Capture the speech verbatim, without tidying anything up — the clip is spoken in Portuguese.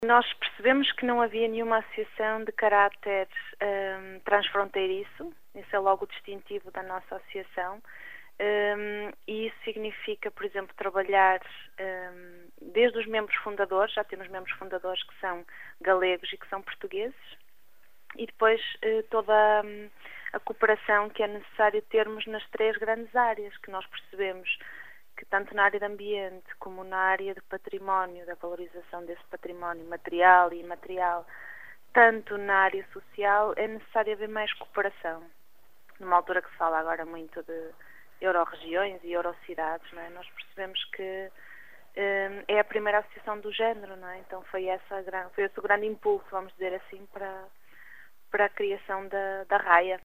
Nós percebemos que não havia nenhuma associação de caráter um, transfronteiriço, esse é logo o distintivo da nossa associação, um, e isso significa, por exemplo, trabalhar um, desde os membros fundadores, já temos membros fundadores que são galegos e que são portugueses, e depois uh, toda um, a cooperação que é necessário termos nas três grandes áreas que nós percebemos, que tanto na área de ambiente como na área de património, da valorização desse património material e imaterial, tanto na área social, é necessário haver mais cooperação. Numa altura que se fala agora muito de euro-regiões e euro-cidades, não é? Nós percebemos que um, é a primeira associação do género, não é? Então foi, essa, foi esse o grande impulso, vamos dizer assim, para, para a criação da, da RAIA.